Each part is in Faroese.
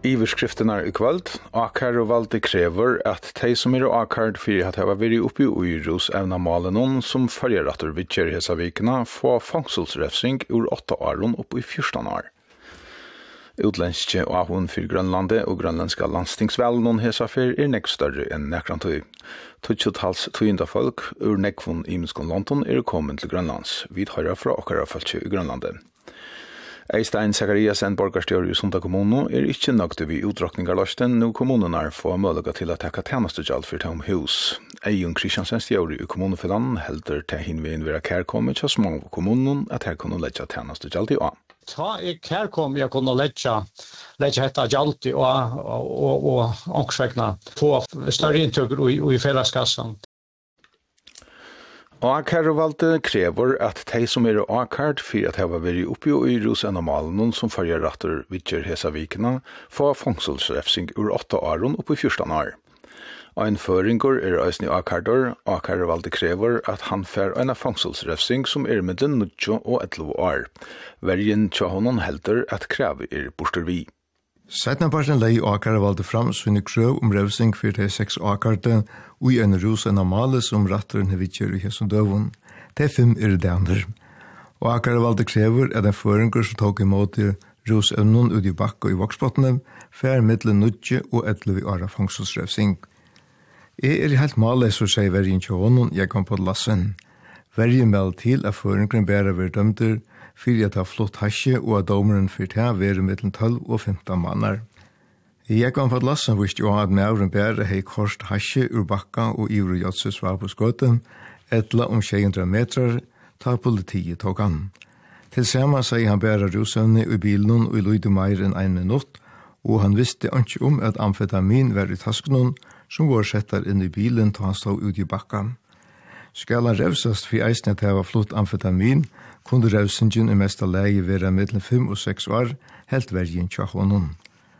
Iverskrifterna i kvöld, Akar og valde krever at de som akard for at det var vært oppe i Uiros evna malen som følgeretter vidtjer hesa vikene få fangselsrefsing ur 8 år opp i 14 år. Utländske ahun for Grønlandet og grønlandska landstingsvelen hesa for nek større enn nekrantøy. Tutsjotals tøyenda folk ur nekvun imenskon London kommet til Grønlands. Vi hører fra okkara falskje i Grønlandet. Eistein Zachariasen, borgarstjør i Sunda kommune, ikke nøgte vi utdrakningarløsten når kommunene får mulighet til å takke tjenestegjald for tom hus. Eion Kristiansen stjør i kommunefellan helder til hinveien være kærkommet til små kommunen at her kunne legge tjenestegjald i å. Ta kærkom jeg kunne legge dette gjald i og ångsvekna få større inntøk i felleskassan. Akar-valde krever at de som akard for at det var vært oppe i Uiros enn malen som følgeretter vidtjer hesa vikene få fangselsrefsing ur 8 år opp i 14 år. Ein føringer eisne akardor, Akar-valde krever at han får en fangselsrefsing som mellom 9 og 11 år. Verjen til honom helder at krevet borstervi. Seitnaparten lei Akar valde fram sine krøv revsing for de 6 akarte ui en rus en amale som ratteren hevitjer i hesson døvun. De 5 det andre. Og Akar valde krever at en føringer som tok imot i rus evnen ut i bakka i voksbottene fer middelen 9 og 11 år fangselsrevsing. Jeg helt male så sier verjen til honom jeg kom på lassen. Verjen meld til at føringeren bæra ver dømter fyrir at ha flott hasje og at domeren fyrir til være mellom 12 og 15 mannar. Jeg kom på lassen visst jo at mauren bæra hei korst hasje ur bakka og ivru jotses var på skøten, etla 600 metrar, ta politiet tok han. Tilsamma sier han bæra rusevne i bilen og i lyde meir enn 1 minutt, og han visste ikke at amfetamin var i tasken som var settar inn i bilen til han stod ut i bakka. Skal han revsast for eisne at det var flott amfetamin, kunde revsingen i mesta leie være mellom 5 og 6 år, helt vergen tja honom.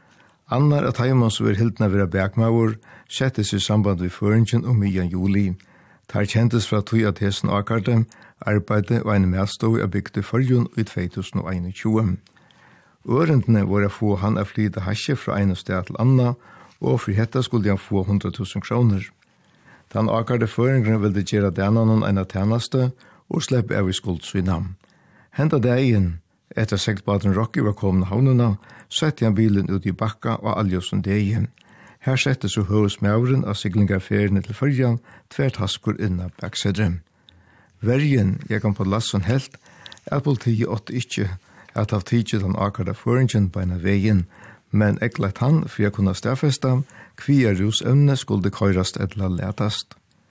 Annar at heimann som hildna være bergmauer, settes i samband med føringen om 9. juli. Tar kjentes fra tog at hesen akarte, arbeide og en medstov av bygde førjun i 2021. Ørendene var å få han å flyte hasje fra en sted til anna, og for dette skulle han få 100 000 kroner. Den akarte føringen ville gjøre dennan en tjeneste, og slippe av i skuldsvinna. Henta dagen, etter sektbaden Rocky var kommet havnuna, sette han bilen ut i bakka og aljosen dagen. Her sette så høres mauren av siglingarferiene til førjan, tvertaskur inna baksedre. Verjen, jeg kan på lassen helt, at politiet åtte ikke at av tidset han akkurat føringen på en veien, men eklet han for jeg kunne stafesta, kvia rusevne skulle køyrast etla letast.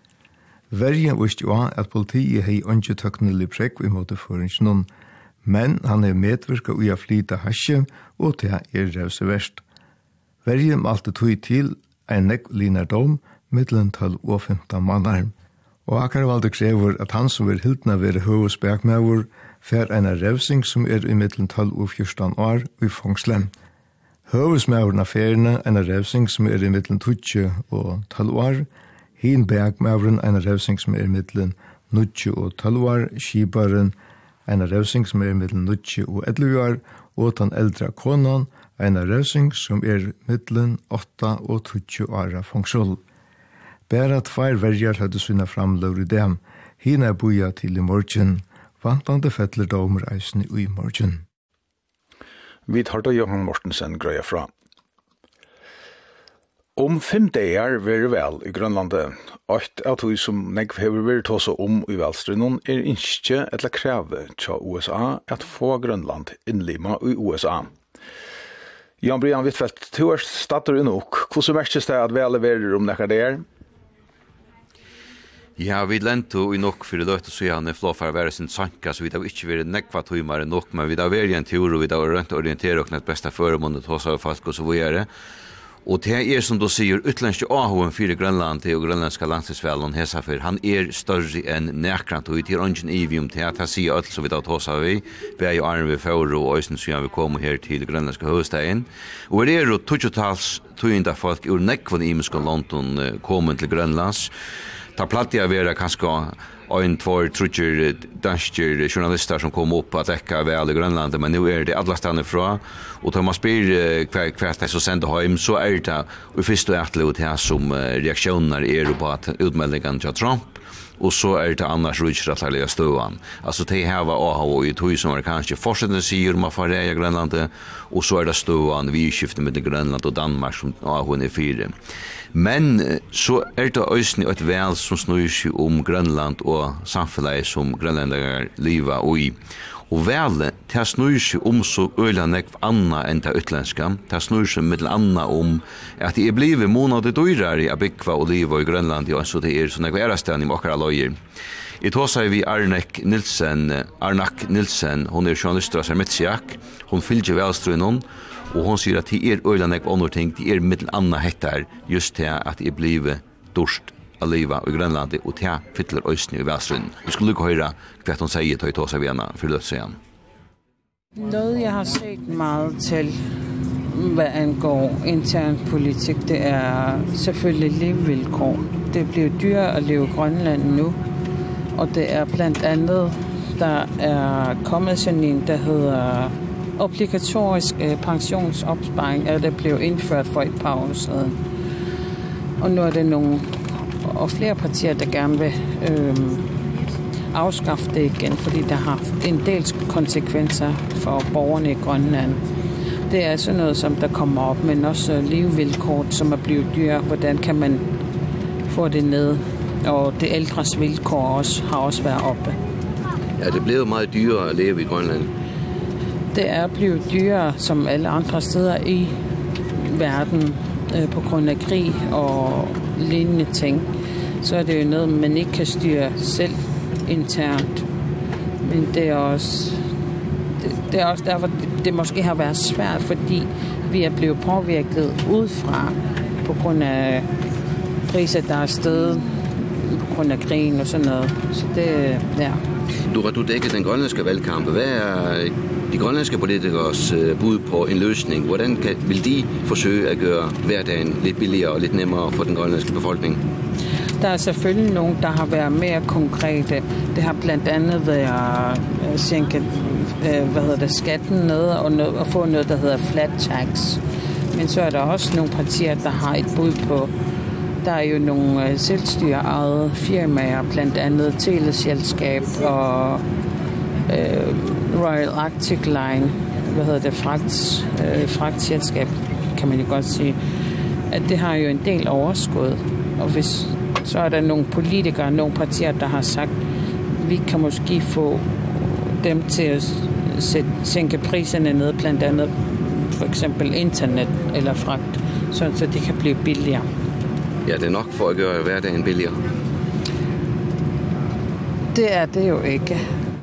Verjen visste jo at politiet hei ikke tøknelig prekk i måte føringen, men han medvirka ui a flyta hasje, og det revse verst. Verjen malte tog til en linar dom, middelen 12 og 15 mannar. Og Akar valde krever at han som hildna være høyes bergmauer, fer en revsing som i middelen 12 og 14 år i fangslen. Høyesmauren av feriene en revsing som i middelen 20 og 12 år, hin bergmauren en revsing som i middelen 9 og 12 år, skibaren en revsing som i middelen 9 og 11 år, og den eldre konan en revsing som i middelen 8 og 20 år fangsel. Bæra 2 verjar hadde sina framløver i dem, hina boja til i morgen, vantande fettler domer eisen i morgen. Vi tar da Johan Mortensen grøya fra. Om 5 dager vil vel i Grønlandet. 8 av de som negv hever vært også i velstrinnen ikke eller kreve til USA at få Grønland innlima i USA. Jan Brian Wittfeldt, du stater nok. Hvordan merkes det at vel er nekker det Ja, vi lento i nok for det så han flåfar være sin sanka, så vi har ikke vært nekva tøymare nok, men vi har vært en tur, og vi har rønt å orientere og nett beste føremåndet hos av folk og så videre. Og det som du sier, utlandske AHN 4 Grønland til og grønlandska landstingsvelen Hesafer, han større enn nekrant, og vi til ungen ivium til at han sier alt som vi da hos av vi er jo Arne Fauro og Øysten siden vi kom her til grønlandska hovedstegen. Og det jo 20-tals tøynda folk ur nekvan imenska London kommet til Grønlands. ta platt jag vara kanske en två trutcher danske journalister som kom upp att täcka väl i Grönland, men nu det alla stannar fra och Thomas Beer kvart så sända hem så det och först och att här som reaktioner på att utmeldingen till Trump. Och så det annars rutschratliga stövan. Alltså det här var AHO i tog som kanske fortsätter säger man får det i Grönland och så det stövan vi skiftar med Grönland och Danmark som AHO är fyra. Men så det ösni ett väl som snurrar sig om Grönland och samhället som grönländare lever i. Och väl, det snurrar sig om så öland anna än det utländska. Det snurrar sig med anna om att det blivit månader dyrare att bygga och leva i Grönland. Ja, så det såna ärastänning och alla löjer. I tog säger vi Arnak Nilsen, hon är journalist av Sermetsiak. Hon fylger välströnen och hon säger att det öland andra ting. Det med anna hettar just det att det blivit dorst att leva i Grönland och det fyller ösning i välströnen. Vi skulle lycka höra vad hon säger till oss av ena för det säger. Noget jeg har set meget til, hvad angår intern politik, det er selvfølgelig levevilkår. Det bliver dyrere at leve i Grønland nu, og det er blandt andet, der er kommet sådan en, der hedder obligatorisk pensionsopsparing, og det blev indført for et par år siden. Og nu er det nogle og flere partier, der gerne vil afskaffe det igen, fordi der har en del konsekvenser for borgerne i Grønland. Det er sådan noget, som der kommer op, men også levevilkår, som er blevet dyre. Hvordan kan man få det ned? Og det ældres vilkår har også været oppe. Ja, det blev meget dyrere at leve i Grønland. Det er blevet dyrere, som alle andre steder i verden, på grund af krig og lignende ting. Så er det jo noget, man ikke kan styre selv internt. Men det er også derfor, det måske har været svært, fordi vi er blevet påvirket udefra på grund af priser, der er steget, på grund af krigen og sådan noget. Så det, ja. Du dækker den grønlandske valgkamp. Hvad er de grønlandske politikers bud på en løsning? Hvordan vil de forsøge at gøre hverdagen lidt billigere og lidt nemmere for den grønlandske befolkning? Der er selvfølgelig nogen, der har været mere konkrete. Det har blandt andet været sænket skatten ned og få noget, der hedder flat tax. Men så er der også nogle partier, der har et bud på. Der er jo nogle selvstyreejede firmaer, blandt andet Teleselskab og Royal Arctic Line, fragtselskab, kan man jo godt sige, at det har jo en del overskud. Og hvis så er der nogle politikere, nogle partier, der har sagt, vi kan måske få dem til at sænke priserne ned, blandt andet for eksempel internet eller fragt, så det kan blive billigere. Ja, det er nok for at gøre hverdagen billigere. Det er det jo ikke.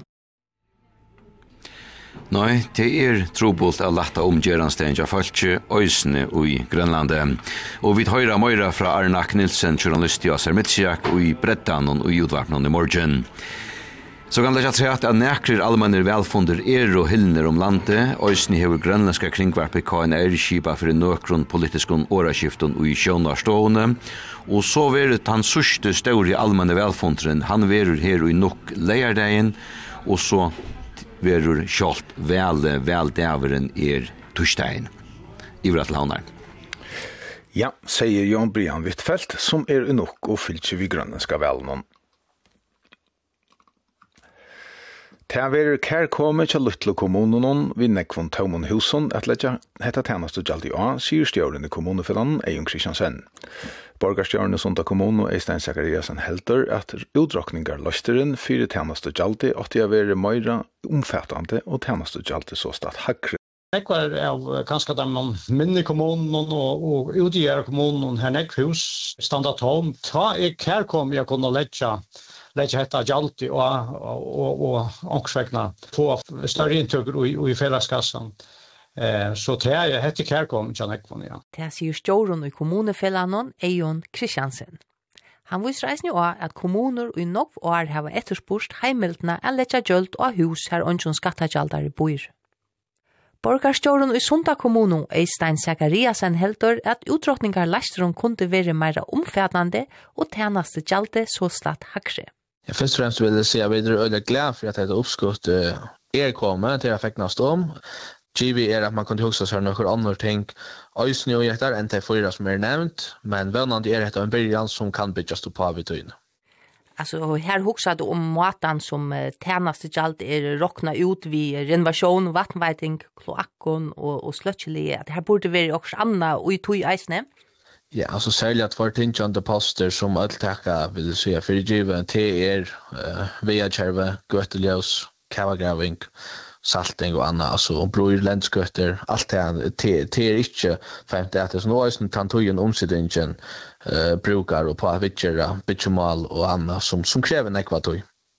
Nei, det trobult å lette omgjørenstein av folket øysene i Grønlandet. Og vi hører mer fra Arnak Nilsen, journalist i Sermetsiak, og i Breddan og i Udvarpnen i morgen. Så kan det ikke at nekrer allmenner velfunder og hyllner om landet. Øysene hever grønlandske kringvarpet KNR-skipa for nøkron politiskon åraskiften og i sjønarstående. Og så verut han sørste større allmenne velfunderen. Han verur her i nok leierdeien, og så verur kjolt vel dæveren torsdagen. Ivrat Launar. Ja, sier Jan Brian Wittfeldt, som nok og fyllt vi grønlandska velnån. Det verur kærkommet til Lutlo kommunen vi nekvån Taumon Husen at letja hetta tjeneste gjaldt i A, sier stjåren i kommunefellan Eion Kristiansen. Borgarstjåren i Sunda kommunen og Eistein Zakariasen helter at utdrakningar løsteren fyrir tjeneste gjaldt i at det verur meira omfattande og tjeneste gjaldt i så stad hakre. Nekvar av kanskje de minne kommunen og utgjøre kommunen her nekkhus standa tom. Ta her kom jeg kunne letja hetta jalti og ångsvekna få større inntøkker i felleskassan. Så det hette kærkom til nekvån, ja. Det sier stjåren i kommunefellanon Eion Kristiansen. Han viser reisen jo at kommuner i nok år har etterspurst heimeldene å letja gjølt og hus her ønskjøn skattagjaldare bor. Borgarstjåren i Sunda kommunu, Eistein Zakariasen, heldur at utrotningar lastrum kunde være meira omfætnande og tjeneste gjaldt så slatt hakre. Ja, først og fremst vil jeg si at vi er glad for at dette oppskutt kommet til å feknast om. Givi at man kan huske seg noen andre ting øyne og hjerter enn de 4 som nevnt, men vennande dette en byrjan som kan bygges på av i tøyne. Altså, her husker du om måten som tjeneste gjald rokna ut vid renovasjon, vattenveiting, kloakken og sløtjelig. Her burde være også annet og i tog eisne. Ja, altså særlig at for tingkjente poster som alltekka, vil jeg si, for givet til via kjerve, gøteljøs, kavagraving, salting og annet, altså bror, lensgøtter, alt det ikke femt det, så nå er kan togjen omsidningen brukar og på å vidtjere bytjemål og annet som krever nekva tog.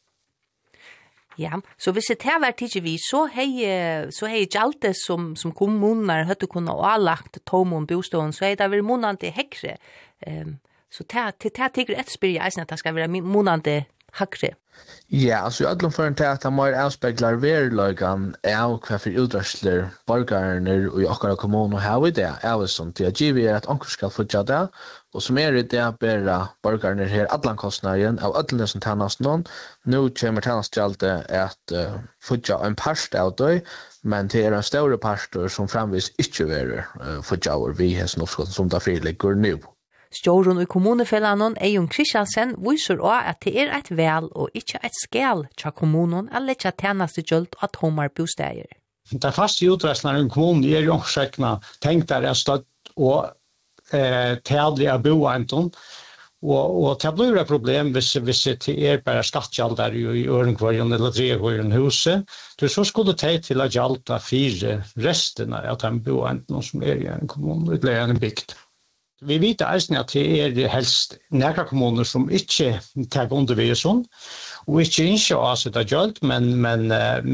Ja, så hvis det her var tidlig så hei gjaldt som kommuner hadde kunnet avlagt tomon bostånd, så hei det vært månande hekre. Så det tykker etterspyr jeg at det skal være månande hekre. Ja, altså i ødlom for en til at han må avspeglar verløygan av hva for utdragsler borgarne og i okkara kommunen har vi det, som til at givet at onker skal fortja det, og som i det bæra borgarne her atlankostnaden av ødlene som tennast noen. Nå kommer tennastgjaldet at fortja en parst av det, men det en større parster som framvis ikke være fortja over vi hessen oppskotten som da friligger nå. Stjåren i kommunefellanon Eion Kristiansen viser også at det et vel og ikke et skal til kommunen eller ikke tjeneste gjølt av tomar bosteder. Det faste utreisene i kommunen jo omsøkene tenkt der støtt og tædlig av boenton. Og det blir et problem hvis det bare skattkjald der i Ørenkvarjen eller Trekvarjen huset. Så skulle det til å gjalda 4 restene av den boenton som i en kommune, det en bygd. Vi vet eisen at det helst nære kommuner som ikke tar undervisning, og ikke å avsette gjølt, men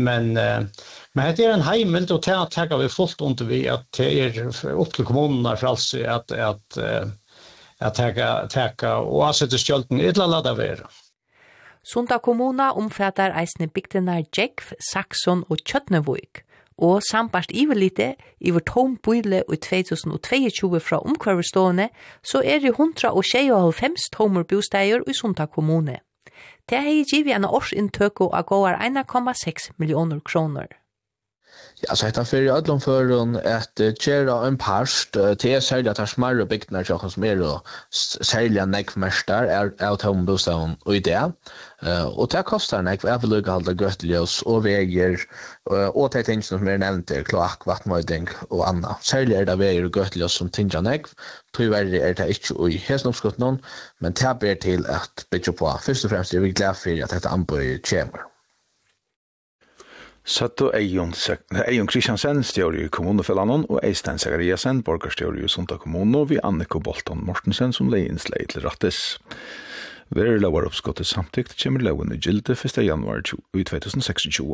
det en heimeld, og det tar vi fullt undervisning at det opp til kommunene for altså at ta og avsette gjølten, et eller annet være. Sunda kommuna omfatter eisne bygdene Jekv, Saxon og Kjøtnevøyk. Og sambart ivelite i vår tom bøyle i 2022 fra omkvarverstående, så det 195 tomer bosteier i Sunda kommune. Det har givet en årsinntøk av gåar 1,6 millioner kroner. Ja, så heter for i ødlomføren at kjera en parst til særlig at det smarre bygdene som og særlig nekvmester av tombostaden og i det. Og det koster nekv av vedlikeholdet gøteljøs og veger og de tingene som nevnt kloakk, vattenvøyding og annet. Særlig det veger og gøteljøs som tingene nekv. Tyverre det ikke i hesnomskutten, men det ber til at bygge på. Først og fremst vi glad for at dette anbøy kommer. Satt og Eion Kristiansen, stjåri i kommunefellanon, og Eistein Zakariasen, borgarstjåri i Sunda kommune, og vi Anniko Bolton Mortensen, som leie innslei til rattes. Være lovar oppskottet samtikt kommer loven i gilde 1. januar 2026.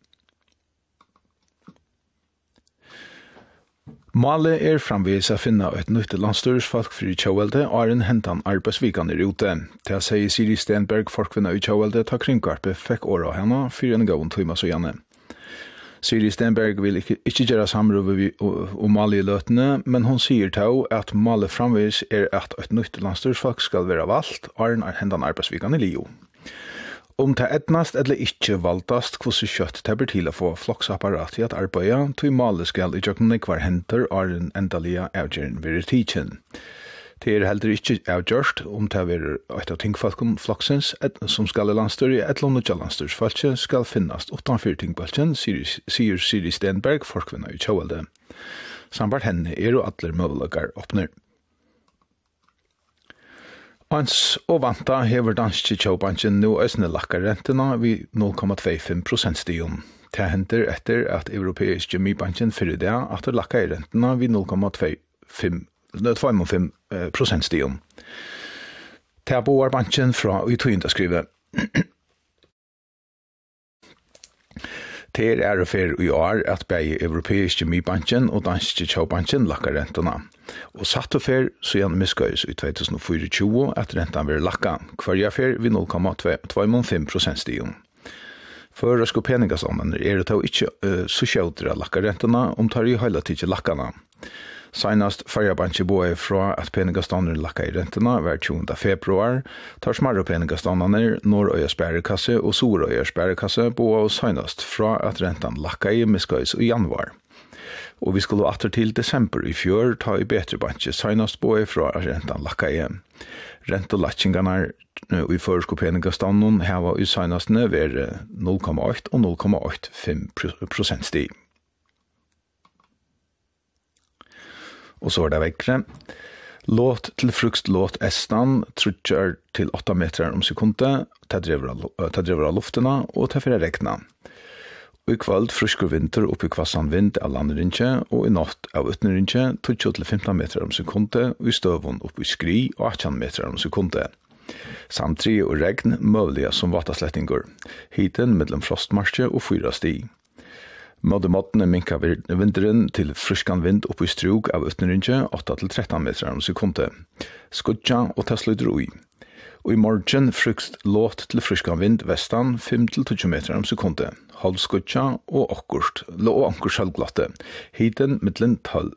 Målet framvis å finne et nytt landstyresfolk for i Tjåvelde og en hentan arbeidsvikan i rute. Til å si Siri Stenberg, folkvinna i Tjåvelde, ta kringkarpe fikk åra av henne for en gavn tøyma så gjerne. Siri Stenberg vil ikke gjøre samråd om målet i løtene, men hun sier til at målet framvis at et nytt landstyresfolk skal være valgt og en hentan arbeidsvikan i Lio. Om det etnast eller ikke valgtast hvordan kjøtt det blir til å få floksapparat i at arbeide, tog målet skal i jøkken hver henter og en endelige avgjøren ved tidsen. Det heller ikke avgjørst om det er et av tingfolken floksens som skal i landstyr eller om det landstyrsfolket skal finnes utenfor tingfolken, sier Siri Stenberg, folkvinna i Tjåvelde. Sambart henne jo alle muligheter åpner. Ans og vanta hever danske Tjåbanken nå øsne lakker rentena vid 0,25% stigen. Det henter etter at europeiske Mybanken fyrir det at det lakker rentena vid 0,25% stigen. Det boar banken fra i tøynda skrive. Det å for i år at begge europeiske Mybanken og danske Tjåbanken lakker rentena. Og satt og fer så gjerne miskøys i 2024 at rentan vil lakka. Hver fer vid 0,25% stigen. Føresk og peningastånden det då ikke så kjøtere lakka rentene tar i hele tiden lakkene. Senast Färjabanche boe fra at peningastånden lakka i rentene hver 20. februar, tar smarre peningastånden Norrøya sperrekasse og Sorøya sperrekasse boe senast fra at renten lakka i miskøys i januar. Og vi skulle atter til desember i fjør ta i betre banche senast boe fra at renten lakka i. Rentelatchingarna i førskopeningastånden hava i senastene ved 0,8 og 0,85% stig. Og så det vekkere. Låt til frukst låt estan, trutjar til 8 meter om sekundet, ta driver av luftena og ta fyrir regna. Og i kveld frusker vinter oppi kvassan vind av landrinje, og i natt av utnrinje 20-15 meter om sekundet, og i støvun oppi skri og 18 meter om sekundet. Samtri og regn møvliga som vataslettingur. Hiten mellom frostmarsje og 4 stig. Måttene minka vinteren til fruskan vind oppi strug av utnrinje 8-13 meter om sekundet. Skudja og ta slutter ui. Og i morgen frukst låt til fruskan vind vestan 5-20 meter om sekundet. Halvskudja og anker sjølvglatte. Hiten mittlen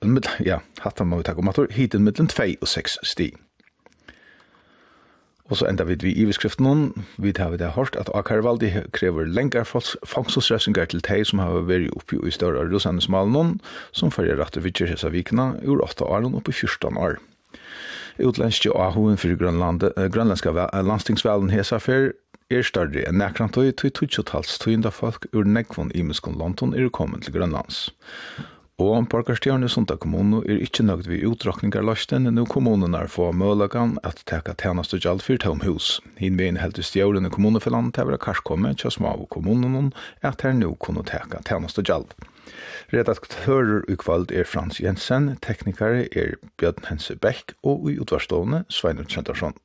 2 og 6 stig. Og så enda vi i beskriften vi har det hørt at Akarvaldi krever lengre fangstelsrefsingar til teg som har vært oppi i større rusandesmalen som fører rett og vidtjer hese vikene ur 8 år og oppi 14 år. Utlandske ahoen for grønlandske landstingsvelen hesafer større enn nekrantøy til 2,5 folk ur nekvån i Muskon London kommet til Grønlands. Og borgarstjørne Sunda kommune ikke nøgt ved utdrakningarløsten, nå kommunene få mølagan at teka tjeneste gjald for tomhus. Hinveien helt i stjørende kommunefelland til å være karskomme til små kommunene at her nå kunne teka tjeneste gjald. Redaktører i kveld Frans Jensen, teknikere Bjørn Hense Bæk og i utvarstående Sveinung Kjendarsson.